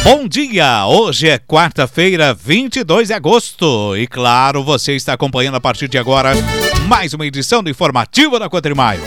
Bom dia! Hoje é quarta-feira, 22 de agosto. E claro, você está acompanhando a partir de agora mais uma edição do Informativo da Cotrimaio.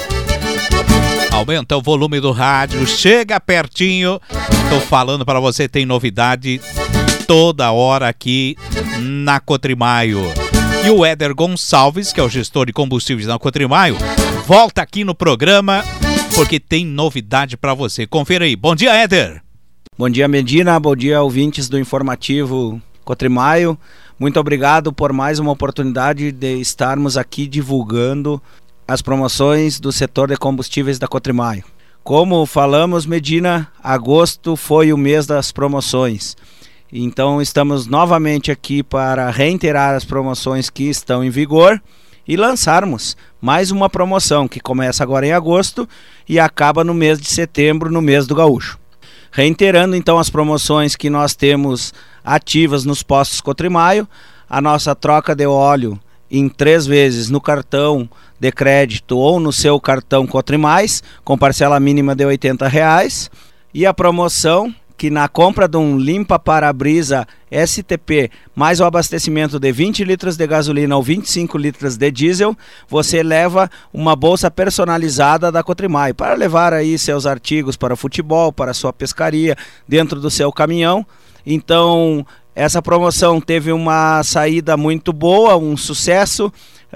Aumenta o volume do rádio, chega pertinho. Tô falando para você, tem novidade toda hora aqui na Cotrimaio. E o Éder Gonçalves, que é o gestor de combustíveis na Cotrimaio, volta aqui no programa porque tem novidade para você. Confira aí. Bom dia, Éder! Bom dia, Medina. Bom dia, ouvintes do Informativo Cotrimaio. Muito obrigado por mais uma oportunidade de estarmos aqui divulgando as promoções do setor de combustíveis da Cotrimaio. Como falamos, Medina, agosto foi o mês das promoções. Então estamos novamente aqui para reiterar as promoções que estão em vigor e lançarmos mais uma promoção que começa agora em agosto e acaba no mês de setembro, no mês do Gaúcho. Reiterando então as promoções que nós temos ativas nos postos Cotrimaio, a nossa troca de óleo em 3 vezes no cartão de crédito ou no seu cartão Cotrimais, com parcela mínima de R$80, e a promoção que na compra de um limpa para-brisa STP mais o abastecimento de 20 litros de gasolina ou 25 litros de diesel, você leva uma bolsa personalizada da Cotrimaio para levar aí seus artigos para futebol, para sua pescaria, dentro do seu caminhão. Então essa promoção teve uma saída muito boa, um sucesso.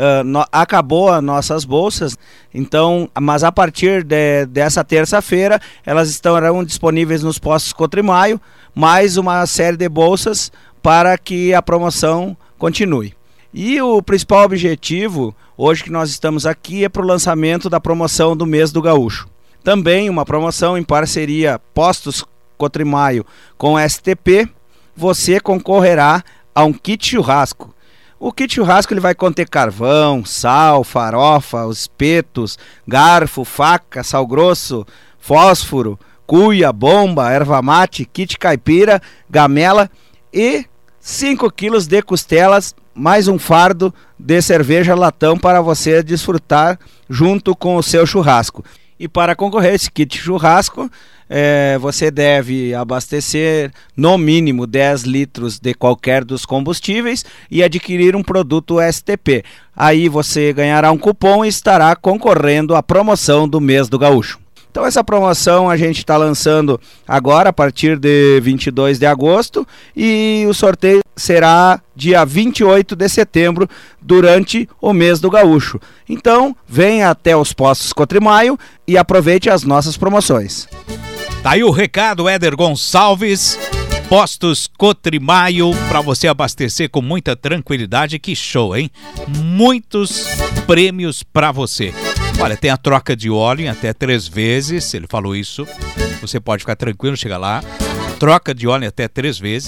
Acabou as nossas bolsas, então, mas a partir dessa terça-feira elas estarão disponíveis nos postos Cotrimaio, mais uma série de bolsas para que a promoção continue. E o principal objetivo, hoje que nós estamos aqui, é para o lançamento da promoção do mês do Gaúcho. Também uma promoção em parceria Postos Cotrimaio com STP, você concorrerá a um kit churrasco. O kit churrasco ele vai conter carvão, sal, farofa, os espetos, garfo, faca, sal grosso, fósforo, cuia, bomba, erva mate, kit caipira, gamela e 5 quilos de costelas, mais um fardo de cerveja latão para você desfrutar junto com o seu churrasco. E para concorrer a esse kit churrasco, você deve abastecer no mínimo 10 litros de qualquer dos combustíveis e adquirir um produto STP. Aí você ganhará um cupom e estará concorrendo à promoção do mês do Gaúcho. Então essa promoção a gente está lançando agora a partir de 22 de agosto e o sorteio será dia 28 de setembro durante o mês do Gaúcho. Então venha até os postos Cotrimaio e aproveite as nossas promoções. Tá aí o recado, Éder Gonçalves, Postos Cotrimaio, para você abastecer com muita tranquilidade. Que show, hein? Muitos prêmios para você. Olha, tem a troca de óleo em até 3 vezes, ele falou isso. Você pode ficar tranquilo, chega lá. Troca de óleo em até 3 vezes.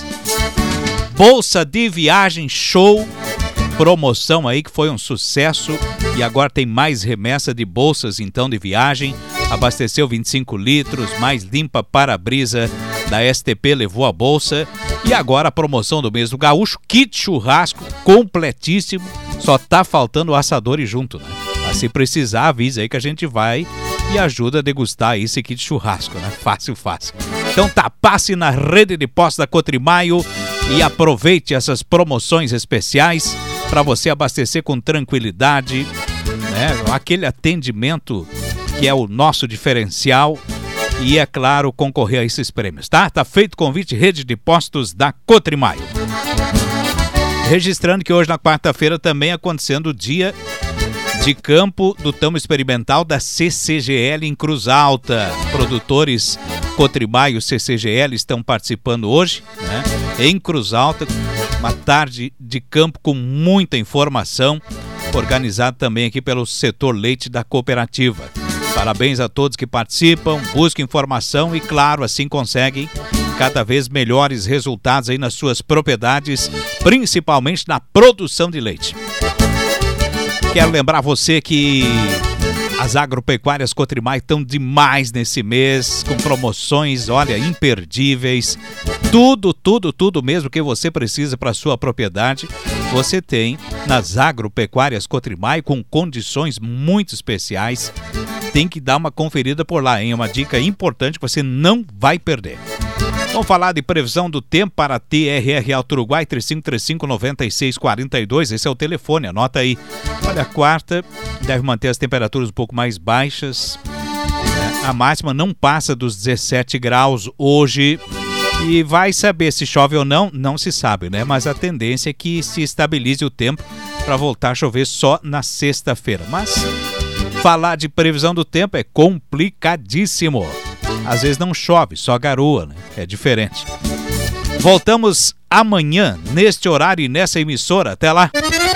Bolsa de viagem, show. Promoção aí que foi um sucesso. E agora tem mais remessa de bolsas então de viagem. Abasteceu 25 litros, mais limpa para-brisa da STP levou a bolsa. E agora a promoção do mês do Gaúcho, kit churrasco completíssimo. Só tá faltando o assador e junto, né? Mas se precisar, avisa aí que a gente vai e ajuda a degustar esse kit churrasco, né? Fácil. Então tá, passe na rede de postos da Cotrimaio e aproveite essas promoções especiais para você abastecer com tranquilidade, né? Aquele atendimento que é o nosso diferencial e, é claro, concorrer a esses prêmios, tá? Tá feito o convite, rede de postos da Cotrimaio. Registrando que hoje na quarta-feira também acontecendo o dia de campo do tão experimental da CCGL em Cruz Alta. Produtores Cotrimaio CCGL estão participando hoje, né? Em Cruz Alta, uma tarde de campo com muita informação, organizado também aqui pelo setor leite da cooperativa. Parabéns a todos que participam, busquem informação e, claro, assim conseguem cada vez melhores resultados aí nas suas propriedades, principalmente na produção de leite. Quero lembrar você que as agropecuárias Cotrimaio estão demais nesse mês, com promoções, olha, imperdíveis. Tudo mesmo que você precisa para sua propriedade, você tem nas agropecuárias Cotrimaio com condições muito especiais. Tem que dar uma conferida por lá, hein? É uma dica importante que você não vai perder. Vamos falar de previsão do tempo para TRR Alto Uruguai, 3535-9642. Esse é o telefone, anota aí. Olha, a quarta deve manter as temperaturas um pouco mais baixas. A máxima não passa dos 17 graus hoje. E vai saber se chove ou não, não se sabe, né? Mas a tendência é que se estabilize o tempo para voltar a chover só na sexta-feira. Mas falar de previsão do tempo é complicadíssimo. Às vezes não chove, só garoa, né? É diferente. Voltamos amanhã, neste horário e nessa emissora. Até lá!